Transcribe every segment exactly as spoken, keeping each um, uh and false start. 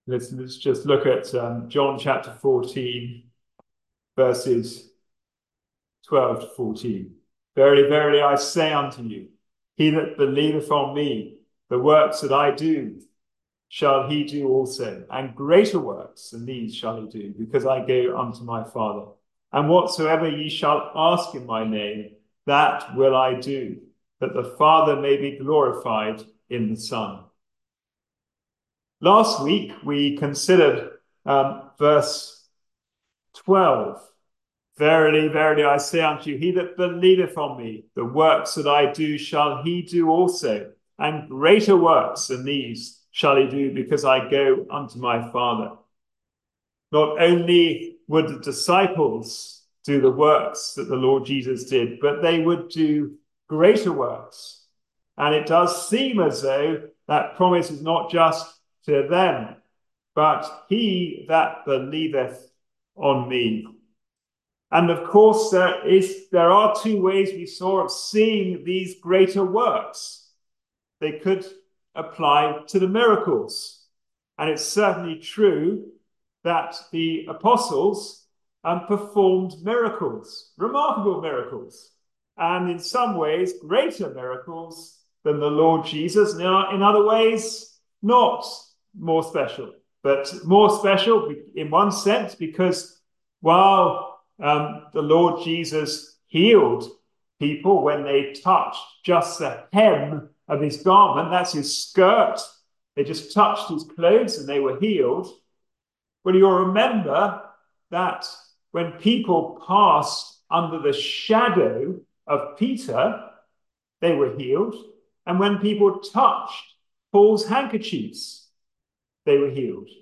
Let's, let's just look at um, John chapter fourteen, verses twelve to fourteen. Verily, verily, I say unto you, he that believeth on me, the works that I do, shall he do also, and greater works than these shall he do, because I go unto my Father. And whatsoever ye shall ask in my name, that will I do, that the Father may be glorified in the Son. Last week, we considered um, verse twelve. Verily, verily, I say unto you, he that believeth on me, the works that I do shall he do also, and greater works than these shall he do, because I go unto my Father. Not only would the disciples do the works that the Lord Jesus did, but they would do greater works. And it does seem as though that promise is not just to them, but he that believeth on me. And of course, there is there are two ways we saw of seeing these greater works. They could apply to the miracles. And it's certainly true that the apostles um, performed miracles, remarkable miracles, and in some ways, greater miracles than the Lord Jesus. And in other ways, not more special, but more special in one sense, because while Um, the Lord Jesus healed people when they touched just the hem of his garment. That's his skirt. They just touched his clothes and they were healed. Well, you'll remember that when people passed under the shadow of Peter, they were healed. And when people touched Paul's handkerchiefs, they were healed.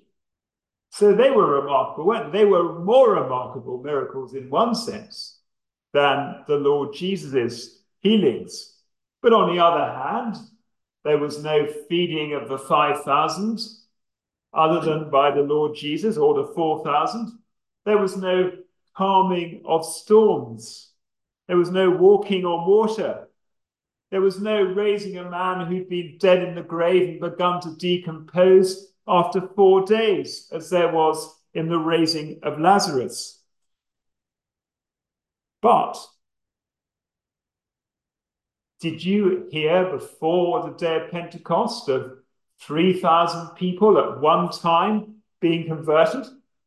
So they were remarkable, weren't they? They were more remarkable miracles in one sense than the Lord Jesus' healings. But on the other hand, there was no feeding of the five thousand other than by the Lord Jesus, or the four thousand. There was no calming of storms. There was no walking on water. There was no raising a man who'd been dead in the grave and begun to decompose after four days, as there was in the raising of Lazarus. But did you hear before the day of Pentecost of three thousand people at one time being converted?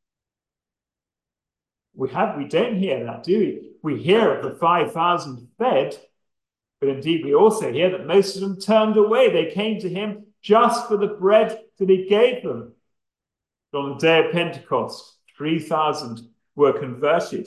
We have, we don't hear that, do we? We hear of the five thousand fed, but indeed we also hear that most of them turned away. They came to him just for the bread that he gave them. But on the day of Pentecost, three thousand were converted.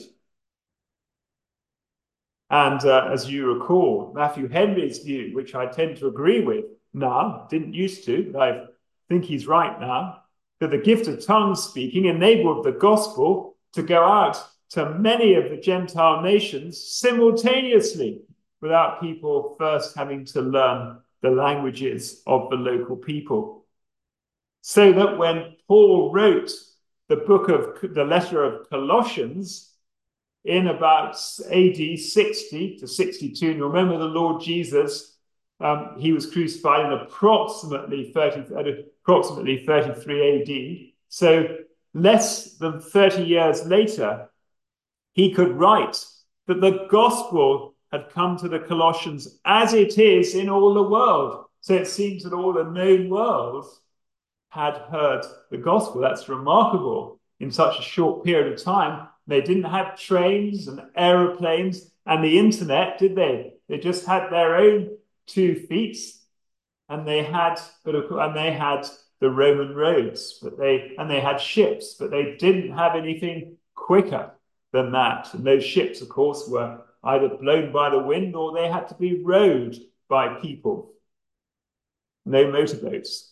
And uh, as you recall, Matthew Henry's view, which I tend to agree with now, didn't used to, but I think he's right now, that the gift of tongue speaking enabled the gospel to go out to many of the Gentile nations simultaneously, without people first having to learn the languages of the local people. So that when Paul wrote the book of the letter of Colossians in about A D sixty to sixty-two, and remember the Lord Jesus, um, he was crucified in approximately thirty, approximately thirty-three A D. So less than thirty years later, he could write that the gospel had come to the Colossians as it is in all the world. So it seems that all the known world had heard the gospel. That's remarkable in such a short period of time. They didn't have trains and aeroplanes and the internet, did they? They just had their own two feet, and they had, but of course, and they had the Roman roads, but they and they had ships, but they didn't have anything quicker than that. And those ships, of course, were either blown by the wind or they had to be rowed by people. No motorboats.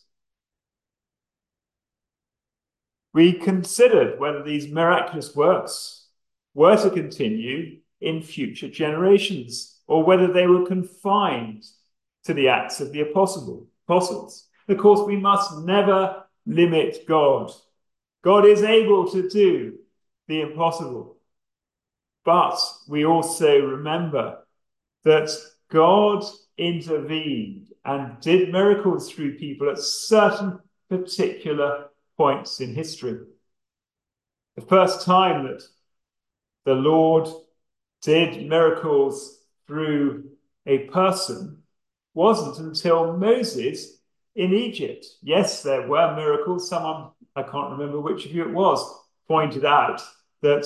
We considered whether these miraculous works were to continue in future generations, or whether they were confined to the acts of the apostles. Of course, we must never limit God. God is able to do the impossible. But we also remember that God intervened and did miracles through people at certain particular points in history. The first time that the Lord did miracles through a person wasn't until Moses in Egypt. Yes, there were miracles. Someone, I can't remember which of you it was, pointed out that,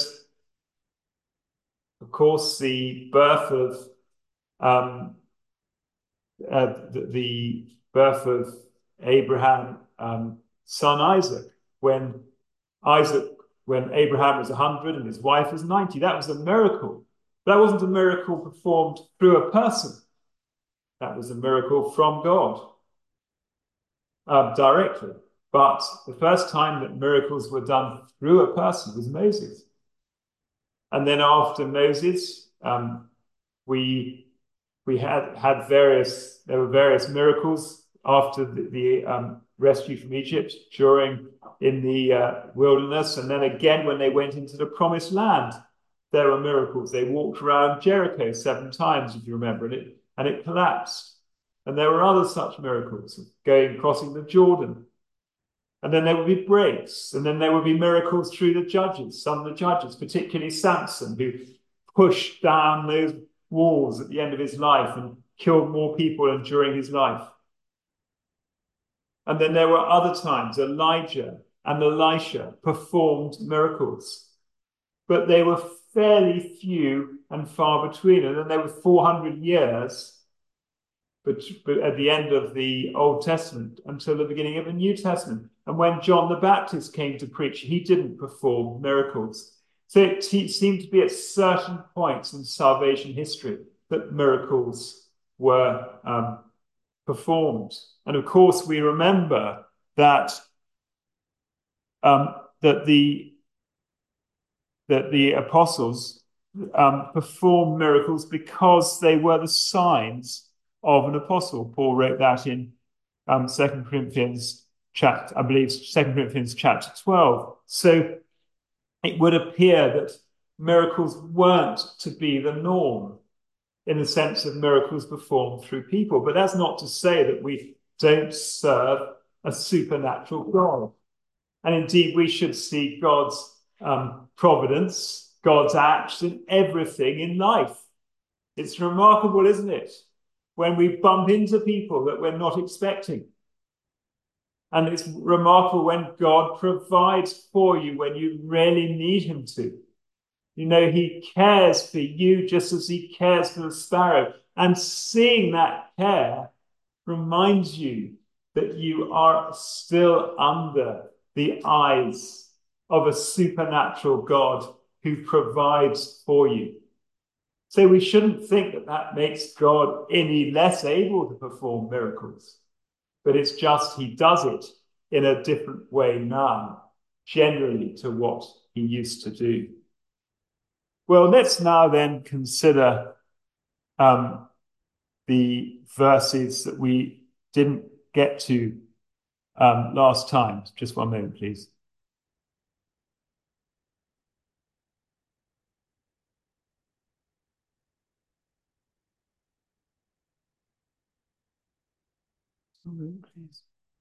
of course, the birth of um, uh, the, the birth of Abraham, um, son Isaac, when Isaac, when Abraham was one hundred and his wife was ninety, that was a miracle. That wasn't a miracle performed through a person. That was a miracle from God um, directly. But the first time that miracles were done through a person was Moses. And then after Moses, um, we we had had various there were various miracles after the, the um, rescue from Egypt, during in the uh, wilderness, and then again when they went into the promised land, there were miracles. They walked around Jericho seven times, if you remember, and it and it collapsed. And there were other such miracles, going crossing the Jordan. And then there would be breaks, and then there would be miracles through the judges, some of the judges, particularly Samson, who pushed down those walls at the end of his life and killed more people during his life. And then there were other times Elijah and Elisha performed miracles, but they were fairly few and far between. And then there were four hundred years but, but at the end of the Old Testament until the beginning of the New Testament. And when John the Baptist came to preach, he didn't perform miracles. So it seemed to be at certain points in salvation history that miracles were um, performed. And of course, we remember that um, that the that the apostles um, performed miracles because they were the signs of an apostle. Paul wrote that in um, Second Corinthians chapter, I believe, Second Corinthians chapter twelve. So it would appear that miracles weren't to be the norm in the sense of miracles performed through people. But that's not to say that we don't serve a supernatural God. And indeed, we should see God's um, providence, God's acts in everything in life. It's remarkable, isn't it, when we bump into people that we're not expecting. And it's remarkable when God provides for you when you really need him to. You know, he cares for you just as he cares for the sparrow. And seeing that care reminds you that you are still under the eyes of a supernatural God who provides for you. So we shouldn't think that that makes God any less able to perform miracles, but it's just he does it in a different way now, generally to what he used to do. Well, let's now then consider um, the verses that we didn't get to um, last time. Just one moment, please. One moment, please.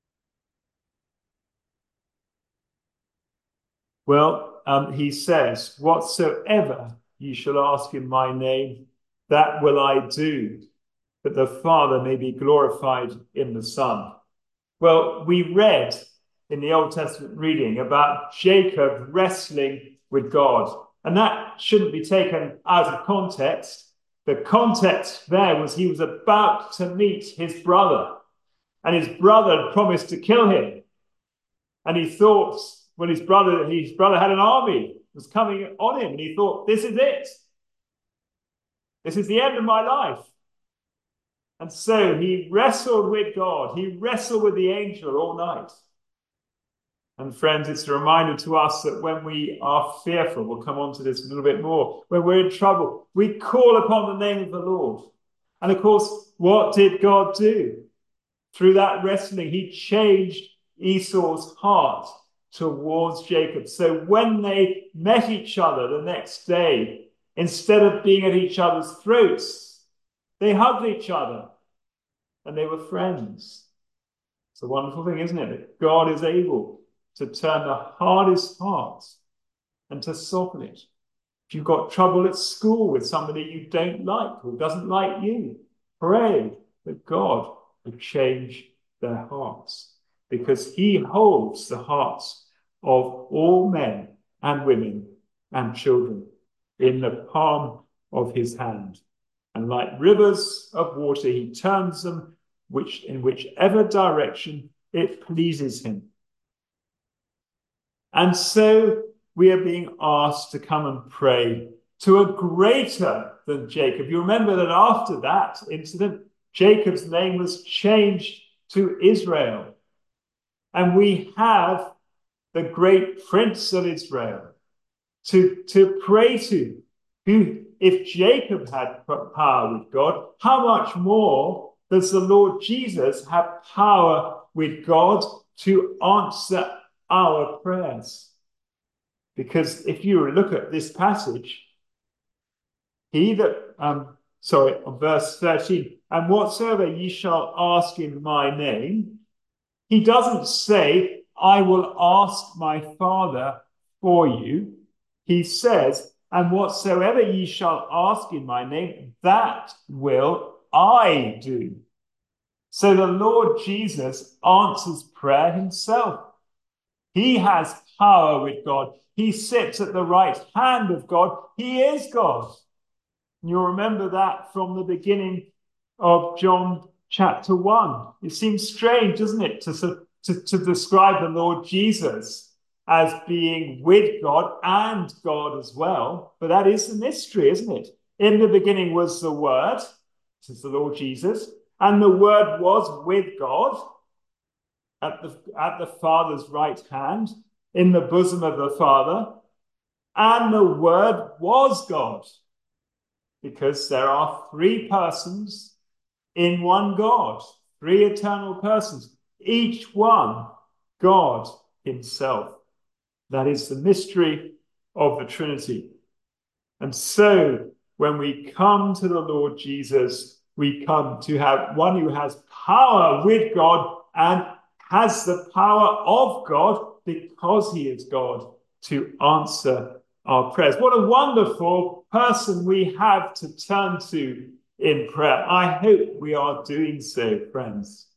Well, um, he says, whatsoever you shall ask in my name, that will I do, that the Father may be glorified in the Son. Well, we read in the Old Testament reading about Jacob wrestling with God, and that shouldn't be taken out of context. The context there was he was about to meet his brother, and his brother had promised to kill him. And he thought, when his brother, his brother had an army, was coming on him, and he thought, this is it. This is the end of my life. And so he wrestled with God. He wrestled with the angel all night. And friends, it's a reminder to us that when we are fearful, we'll come on to this a little bit more, when we're in trouble, we call upon the name of the Lord. And of course, what did God do? Through that wrestling, he changed Esau's heart towards Jacob. So when they met each other the next day, instead of being at each other's throats, they hugged each other and they were friends. It's a wonderful thing, isn't it? That God is able to turn the hardest hearts and to soften it. If you've got trouble at school with somebody you don't like or doesn't like you, pray that God will change their hearts, because he holds the hearts of all men and women and children in the palm of his hand. And like rivers of water, he turns them which in whichever direction it pleases him. And so we are being asked to come and pray to a greater than Jacob. You remember that after that incident, Jacob's name was changed to Israel. And we have the great Prince of Israel to, to pray to, who, if Jacob had power with God, how much more does the Lord Jesus have power with God to answer our prayers? Because if you look at this passage, he that, um, sorry, on verse thirteen, and whatsoever ye shall ask in my name, he doesn't say, I will ask my Father for you. He says, and whatsoever ye shall ask in my name, that will I do. So the Lord Jesus answers prayer himself. He has power with God. He sits at the right hand of God. He is God. You'll remember that from the beginning of John chapter one. It seems strange, doesn't it, to, to, to describe the Lord Jesus as being with God and God as well. But that is the mystery, isn't it? In the beginning was the Word, this is the Lord Jesus, and the Word was with God at the, at the Father's right hand, in the bosom of the Father, and the Word was God, because there are three persons in one God, three eternal persons, each one God himself. That is the mystery of the Trinity. And so when we come to the Lord Jesus, we come to have one who has power with God and has the power of God because he is God to answer our prayers. What a wonderful person we have to turn to in prayer. I hope we are doing so, friends.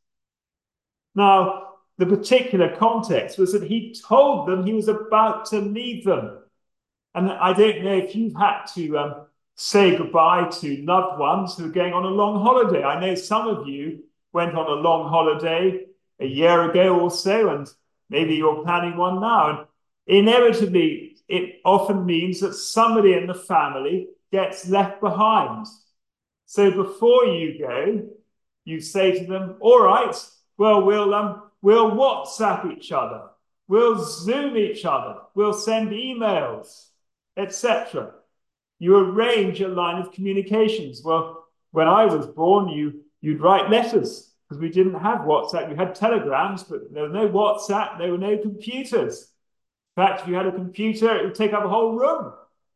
Now, the particular context was that he told them he was about to leave them. And I don't know if you've had to um, say goodbye to loved ones who are going on a long holiday. I know some of you went on a long holiday a year ago or so, and maybe you're planning one now. And inevitably, it often means that somebody in the family gets left behind. So before you go, you say to them, all right, well, we'll, um, we'll WhatsApp each other. We'll Zoom each other. We'll send emails, et cetera. You arrange a line of communications. Well, when I was born, you, you'd write letters because we didn't have WhatsApp. We had telegrams, but there was no WhatsApp. There were no computers. In fact, if you had a computer, it would take up a whole room.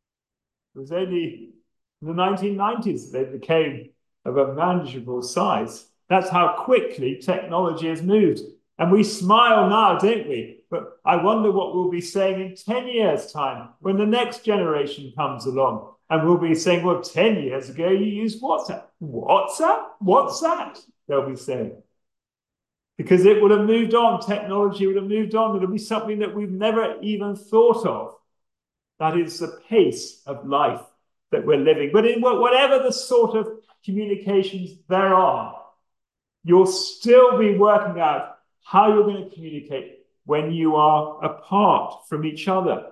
It was only in the nineteen nineties that they became of a manageable size. That's how quickly technology has moved. And we smile now, don't we? But I wonder what we'll be saying in ten years' time when the next generation comes along. And we'll be saying, well, ten years ago, you used WhatsApp. WhatsApp? What's that? They'll be saying. Because it would have moved on. Technology would have moved on. It'll be something that we've never even thought of. That is the pace of life that we're living. But in whatever the sort of communications there are, you'll still be working out how you're going to communicate when you are apart from each other.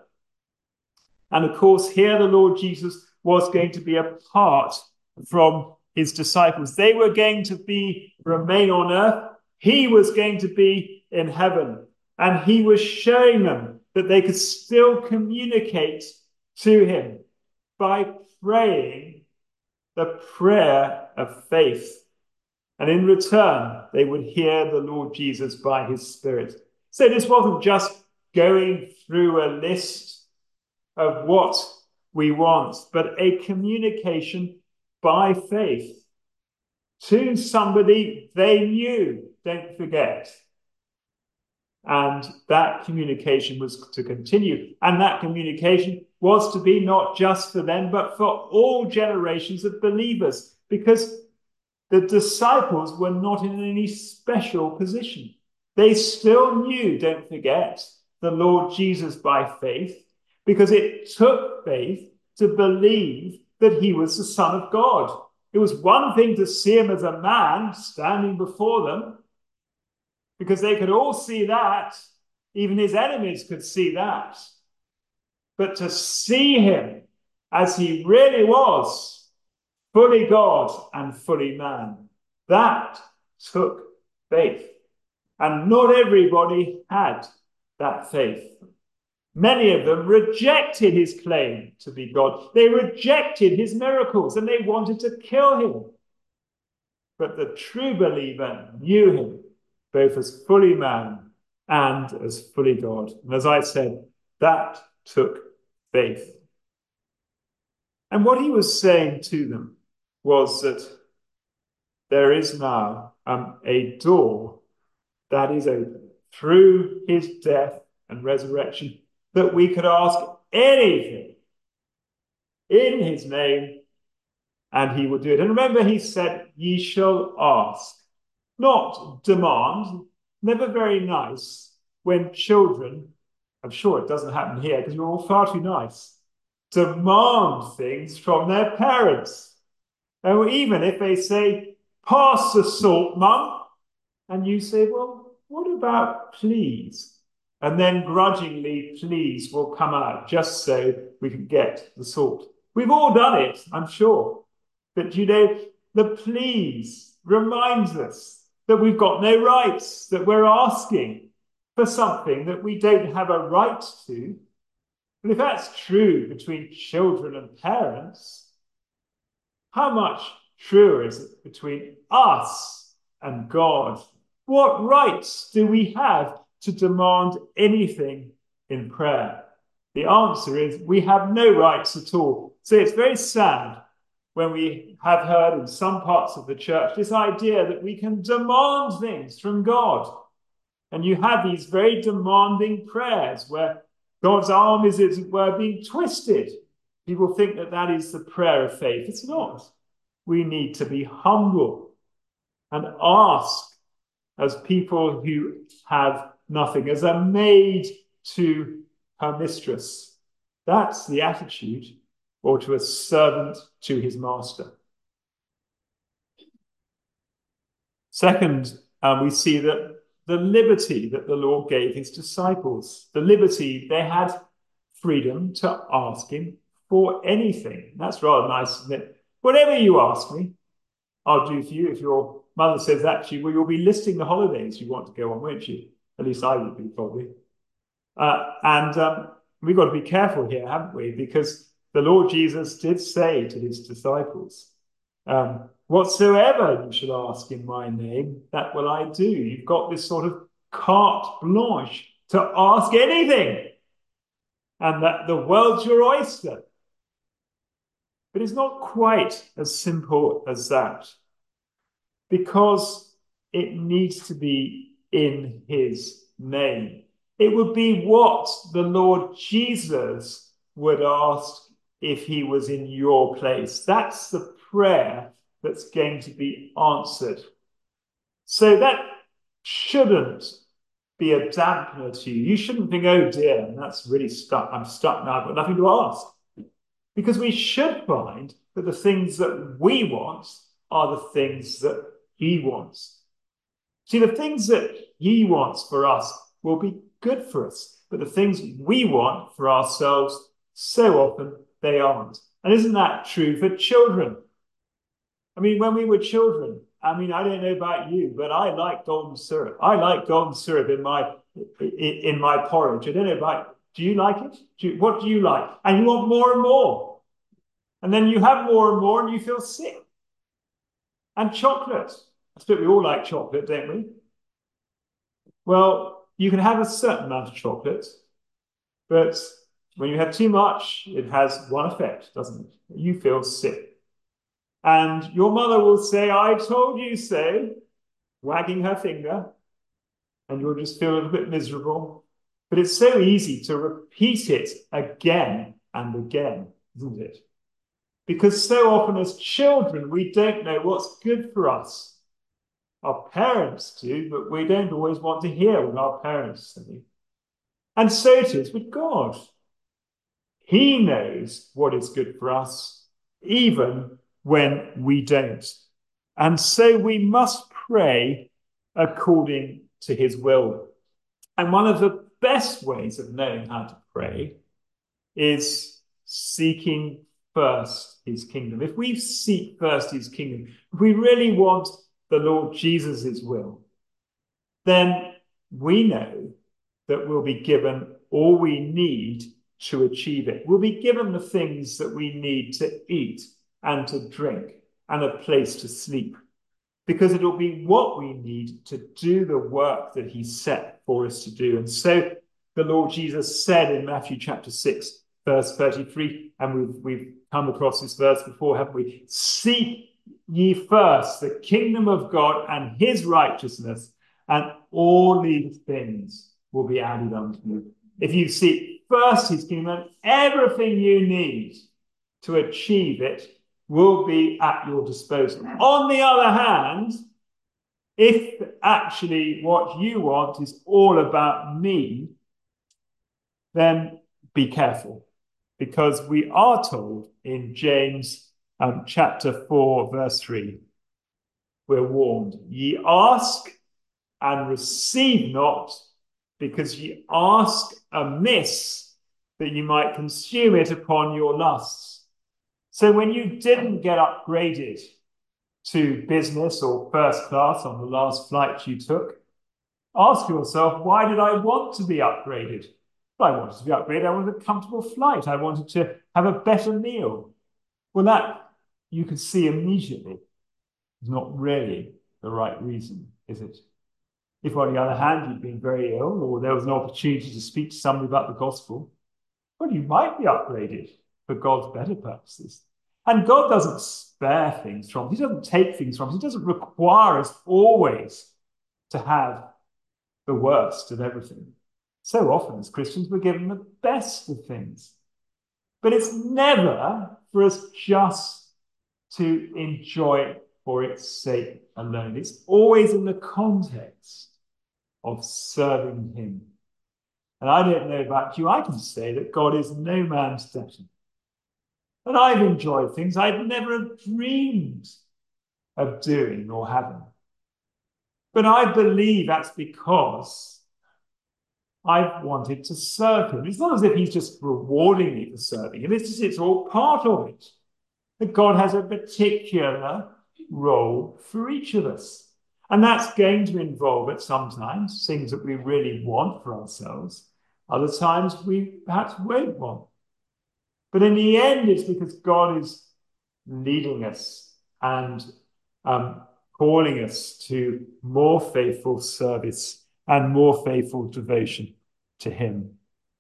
And of course, here the Lord Jesus was going to be apart from his disciples. They were going to be remain on earth. He was going to be in heaven. And he was showing them that they could still communicate to him by praying the prayer of faith. And in return, they would hear the Lord Jesus by his Spirit. So this wasn't just going through a list of what we want, but a communication by faith to somebody they knew. Don't forget. And that communication was to continue. And that communication was to be not just for them, but for all generations of believers, because the disciples were not in any special position. They still knew, don't forget, the Lord Jesus by faith, because it took faith to believe that he was the Son of God. It was one thing to see him as a man standing before them, because they could all see that. Even his enemies could see that. But to see him as he really was, fully God and fully man, that took faith. And not everybody had that faith. Many of them rejected his claim to be God. They rejected his miracles and they wanted to kill him. But the true believer knew him both as fully man and as fully God. And as I said, that took faith. And what he was saying to them was that there is now um, a door that is open through his death and resurrection, that we could ask anything in his name and he will do it. And remember, he said, ye shall ask, not demand. Never very nice when children, I'm sure it doesn't happen here because you're all far too nice, demand things from their parents. And even if they say, pass the salt, mum, and you say, well, what about please? And then grudgingly, please will come out just so we can get the salt. We've all done it, I'm sure. But you know, the please reminds us that we've got no rights, that we're asking for something that we don't have a right to. And if that's true between children and parents, how much truer is it between us and God? What rights do we have to demand anything in prayer? The answer is we have no rights at all. So it's very sad when we have heard in some parts of the church this idea that we can demand things from God. And you have these very demanding prayers where God's arm is, as it were, being twisted. People think that that is the prayer of faith. It's not. We need to be humble and ask as people who have nothing, as a maid to her mistress. That's the attitude, or to a servant to his master. Second, um, we see that the liberty that the Lord gave his disciples, the liberty they had freedom to ask him for anything. That's rather nice, isn't it? Whatever you ask me, I'll do for you. If your mother says that to you, well, you'll be listing the holidays you want to go on, won't you? At least I would be, probably. Uh, and um, we've got to be careful here, haven't we? Because the Lord Jesus did say to his disciples, um, whatsoever you should ask in my name, that will I do. You've got this sort of carte blanche to ask anything, and that the world's your oyster. But it's not quite as simple as that, because it needs to be in his name. It would be what the Lord Jesus would ask if he was in your place. That's the prayer that's going to be answered. So that shouldn't be a dampener to you. You shouldn't think, oh dear, that's really stuck. I'm stuck now. I've got nothing to ask. Because we should find that the things that we want are the things that he wants. See, the things that he wants for us will be good for us, but the things we want for ourselves, so often they aren't. And isn't that true for children? I mean, when we were children, I mean, I don't know about you, but I like golden syrup. I like golden syrup in my in my porridge. I don't know about, do you like it? Do you, what do you like? And you want more and more. And then you have more and more and you feel sick. And chocolate. I suppose we all like chocolate, don't we? Well, you can have a certain amount of chocolate, but when you have too much, it has one effect, doesn't it? You feel sick. And your mother will say, I told you so, wagging her finger. and you'll just feel a little bit miserable. But it's so easy to repeat it again and again, isn't it? Because so often as children, we don't know what's good for us. Our parents do, but we don't always want to hear what our parents say. And so it is with God. He knows what is good for us, even when we don't. And so we must pray according to his will. And one of the best ways of knowing how to pray is seeking first his kingdom. If we seek first his kingdom, if we really want the Lord Jesus' will, then we know that we'll be given all we need to achieve it. We'll be given the things that we need to eat and to drink and a place to sleep, because it'll be what we need to do the work that he set for us to do. And so the Lord Jesus said in Matthew chapter six, verse thirty-three, and we've, we've come across this verse before, haven't we? Seek ye first the kingdom of God and his righteousness, and all these things will be added unto you. If you seek first his kingdom, everything you need to achieve it will be at your disposal. On the other hand, if actually what you want is all about me, then be careful, because we are told in James um, chapter four, verse three, we're warned, ye ask and receive not, because ye ask amiss, that you might consume it upon your lusts. So when you didn't get upgraded to business or first class on the last flight you took, ask yourself, why did I want to be upgraded? Well, I wanted to be upgraded. I wanted a comfortable flight. I wanted to have a better meal. Well, that you could see immediately is not really the right reason, is it? If, on the other hand, you'd been very ill, or there was an opportunity to speak to somebody about the gospel, well, you might be upgraded for God's better purposes. And God doesn't spare things from us. He doesn't take things from us. He doesn't require us always to have the worst of everything. So often as Christians, we're given the best of things. But it's never for us just to enjoy it for its sake alone. It's always in the context of serving him. And I don't know about you, I can say that God is no man's debtor. And I've enjoyed things I'd never dreamed of doing or having. But I believe that's because I've wanted to serve him. It's not as if he's just rewarding me for serving him. It's just, it's all part of it. That God has a particular role for each of us. And that's going to involve at sometimes things that we really want for ourselves. Other times we perhaps won't want. But in the end, it's because God is leading us and um, calling us to more faithful service and more faithful devotion to him.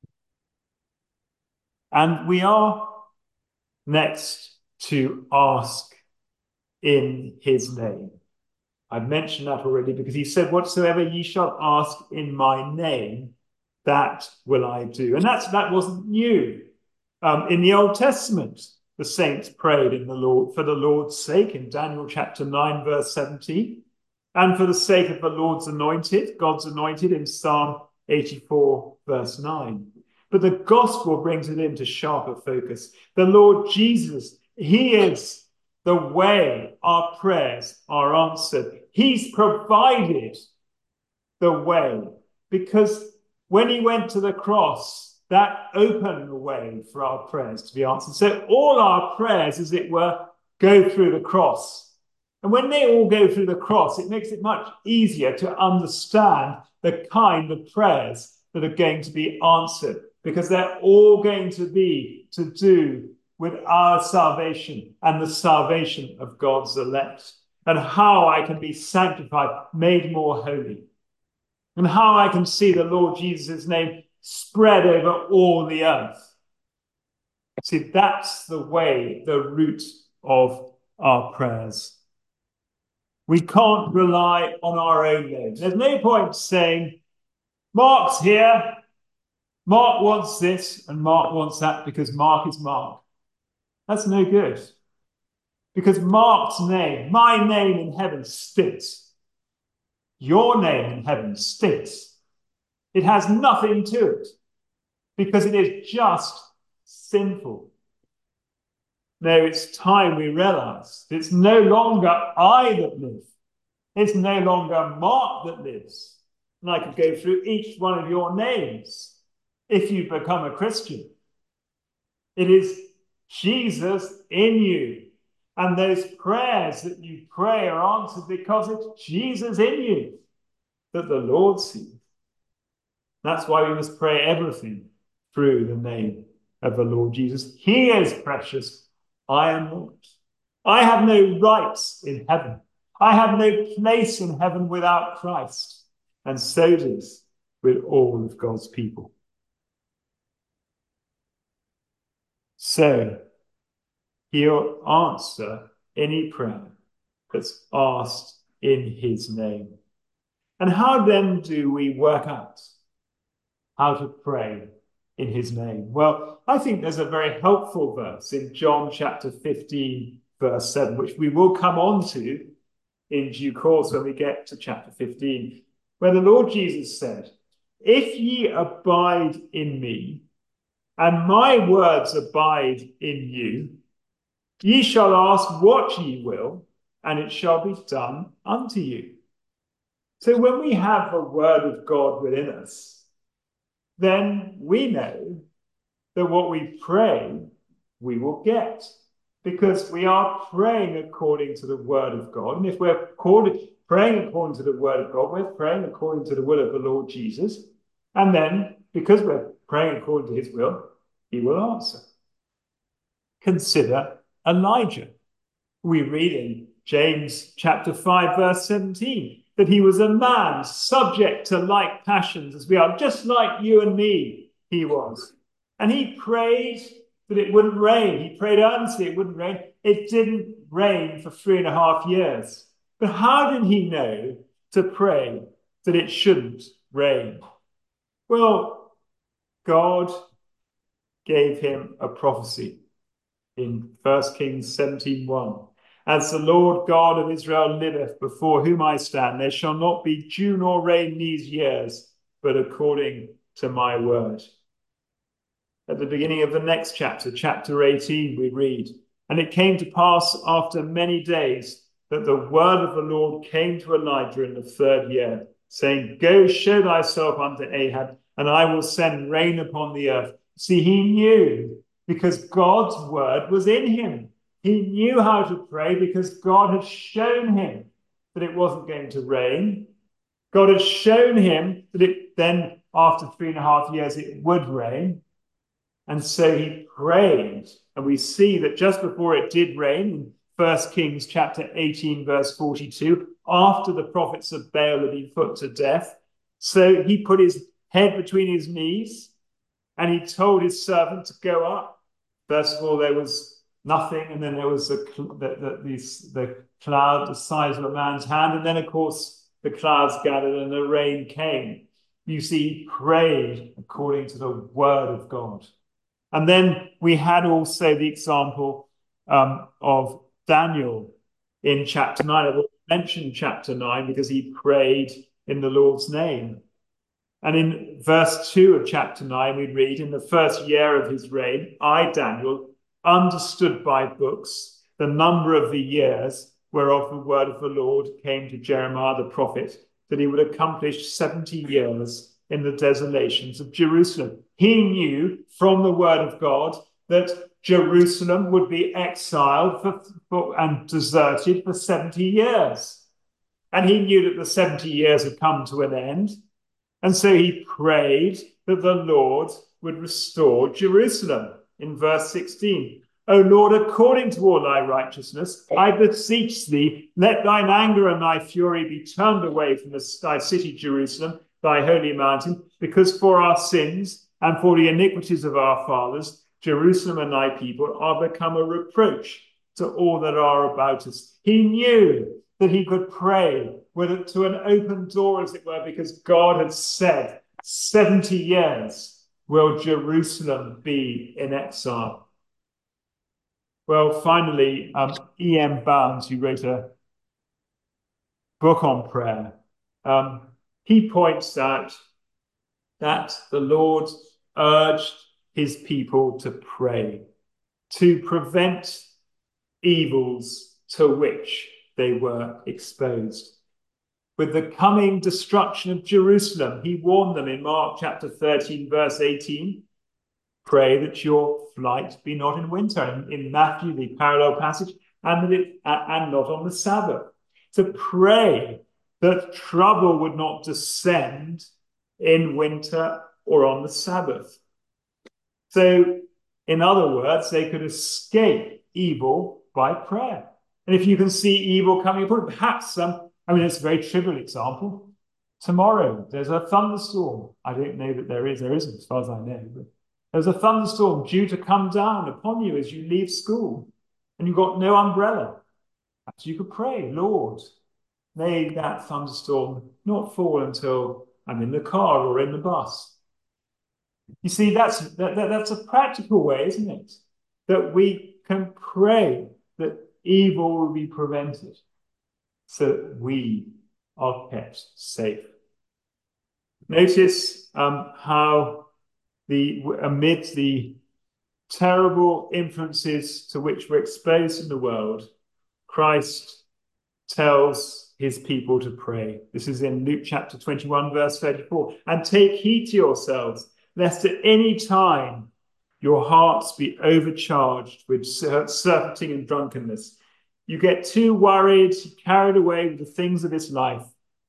And we are next to ask in his name. I've mentioned that already, because he said, whatsoever ye shall ask in my name, that will I do. And that's, that wasn't new. Um, in the Old Testament, the saints prayed in the Lord for the Lord's sake in Daniel chapter nine, verse seventeen, and for the sake of the Lord's anointed, God's anointed, in Psalm eighty-four, verse nine. But the gospel brings it into sharper focus. The Lord Jesus, he is the way our prayers are answered. He's provided the way, because when he went to the cross, that opened the way for our prayers to be answered. So all our prayers, as it were, go through the cross. And when they all go through the cross, it makes it much easier to understand the kind of prayers that are going to be answered, because they're all going to be to do with our salvation and the salvation of God's elect, and how I can be sanctified, made more holy, and how I can see the Lord Jesus' name spread over all the earth. See, that's the way, the root of our prayers. We can't rely on our own name. There's no point saying, Mark's here. Mark wants this and Mark wants that because Mark is Mark. That's no good. Because Mark's name, my name in heaven stinks. Your name in heaven stinks. It has nothing to it because it is just sinful. No, it's time we realize it's no longer I that live. It's no longer Mark that lives. And I could go through each one of your names if you become a Christian. It is Jesus in you. And those prayers that you pray are answered because it's Jesus in you that the Lord sees. That's why we must pray everything through the name of the Lord Jesus. He is precious. I am not. I have no rights in heaven. I have no place in heaven without Christ. And so it is with all of God's people. So he'll answer any prayer that's asked in his name. And how then do we work out how to pray in his name? Well, I think there's a very helpful verse in John chapter fifteen, verse seven, which we will come on to in due course when we get to chapter fifteen, where the Lord Jesus said, "If ye abide in me, and my words abide in you, ye shall ask what ye will, and it shall be done unto you." So when we have the word of God within us, then we know that what we pray, we will get. Because we are praying according to the word of God. And if we're praying according to the word of God, we're praying according to the will of the Lord Jesus. And then, because we're praying according to his will, he will answer. Consider Elijah. We read in James chapter five, verse seventeen, that he was a man subject to like passions as we are, just like you and me, he was. And he prayed that it wouldn't rain. He prayed earnestly it wouldn't rain. It didn't rain for three and a half years. But how did he know to pray that it shouldn't rain? Well, God gave him a prophecy in First Kings seventeen one. "As the Lord God of Israel liveth, before whom I stand, there shall not be dew nor rain these years, but according to my word." At the beginning of the next chapter, chapter eighteen, we read, "And it came to pass after many days that the word of the Lord came to Elijah in the third year, saying, Go show thyself unto Ahab, and I will send rain upon the earth." See, he knew because God's word was in him. He knew how to pray because God had shown him that it wasn't going to rain. God had shown him that it then, after three and a half years, it would rain. And so he prayed. And we see that just before it did rain, in First Kings chapter eighteen, verse forty-two, after the prophets of Baal had been put to death, so he put his head between his knees and he told his servant to go up. First of all, there was nothing, and then there was the, the, the, these, the cloud the size of a man's hand, and then, of course, the clouds gathered and the rain came. You see, he prayed according to the word of God. And then we had also the example um, of Daniel in chapter nine. I will mention chapter nine because he prayed in the Lord's name. And in verse two of chapter nine, we read, "In the first year of his reign, I, Daniel, understood by books the number of the years whereof the word of the Lord came to Jeremiah the prophet, that he would accomplish seventy years in the desolations of Jerusalem." He knew from the word of God that Jerusalem would be exiled for, for, and deserted for seventy years. And he knew that the seventy years had come to an end. And so he prayed that the Lord would restore Jerusalem. In verse sixteen, "O Lord, according to all thy righteousness, I beseech thee, let thine anger and thy fury be turned away from the, thy city Jerusalem, thy holy mountain, because for our sins and for the iniquities of our fathers, Jerusalem and thy people are become a reproach to all that are about us." He knew that he could pray with it to an open door, as it were, because God had said, seventy years will Jerusalem be in exile? Well, finally, um, E M Bounds, who wrote a book on prayer, um, he points out that the Lord urged his people to pray, to prevent evils to which they were exposed. With the coming destruction of Jerusalem, he warned them in Mark chapter thirteen, verse eighteen, pray that your flight be not in winter. And in Matthew, the parallel passage, and, that it, and not on the Sabbath. To pray that trouble would not descend in winter or on the Sabbath. So, in other words, they could escape evil by prayer. And if you can see evil coming upon, perhaps some, I mean, it's a very trivial example. Tomorrow, there's a thunderstorm. I don't know that there is, there isn't, as far as I know, but there's a thunderstorm due to come down upon you as you leave school, and you've got no umbrella. Perhaps you could pray, Lord, may that thunderstorm not fall until I'm in the car or in the bus. You see, that's, that, that, that's a practical way, isn't it? That we can pray that evil will be prevented so that we are kept safe. Notice um, how the amid the terrible influences to which we're exposed in the world, Christ tells his people to pray. This is in Luke chapter twenty-one, verse thirty-four. And take heed to yourselves, lest at any time your hearts be overcharged with surfeiting and drunkenness. You get too worried, carried away with the things of this life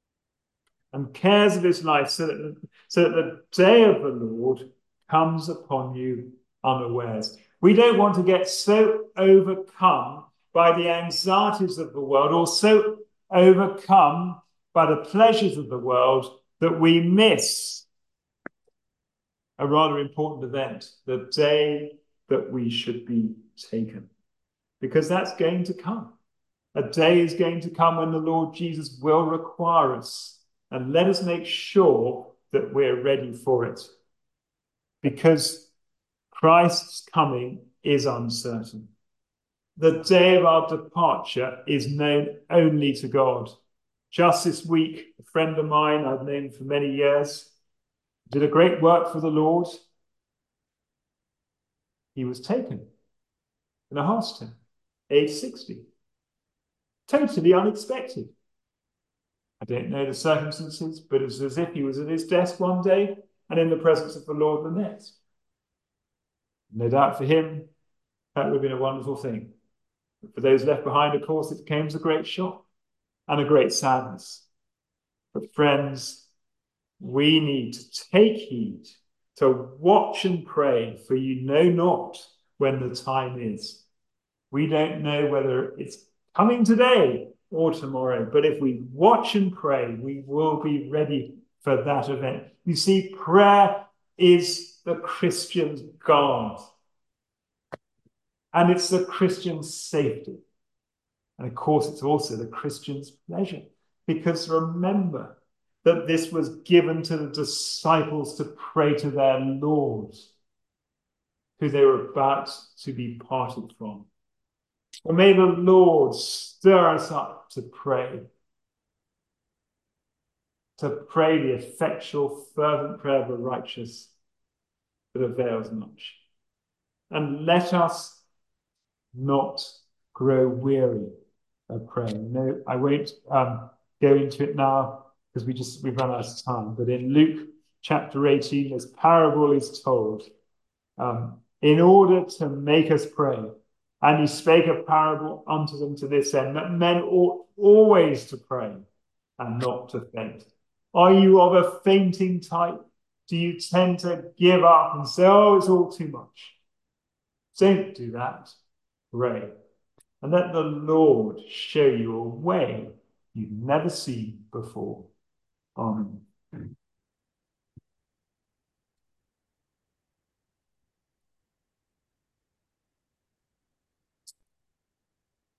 and cares of this life, so that, so that the day of the Lord comes upon you unawares. We don't want to get so overcome by the anxieties of the world, or so overcome by the pleasures of the world, that we miss a rather important event, the day that we should be taken. Because that's going to come. A day is going to come when the Lord Jesus will require us, and let us make sure that we're ready for it. Because Christ's coming is uncertain. The day of our departure is known only to God. Just this week, a friend of mine I've known for many years did a great work for the Lord. He was taken in a heart attack, age sixty. Totally unexpected. I don't know the circumstances, but it was as if he was at his desk one day and in the presence of the Lord the next. No doubt for him, that would have been a wonderful thing. But for those left behind, of course, it came as a great shock and a great sadness. But friends, we need to take heed, to watch and pray, for you know not when the time is. We don't know whether it's coming today or tomorrow, but if we watch and pray, we will be ready for that event. You see, prayer is the Christian's guard, and it's the Christian's safety. And of course, it's also the Christian's pleasure, because remember that this was given to the disciples to pray to their Lord, who they were about to be parted from. Or may the Lord stir us up to pray, to pray the effectual, fervent prayer of the righteous that avails much. And let us not grow weary of praying. No, I won't um, go into it now because we just we've run out of time. But in Luke chapter eighteen, this parable is told um, in order to make us pray. And he spake a parable unto them to this end, that men ought always to pray and not to faint. Are you of a fainting type? Do you tend to give up and say, oh, it's all too much? Don't do that. Pray. And let the Lord show you a way you've never seen before. Amen.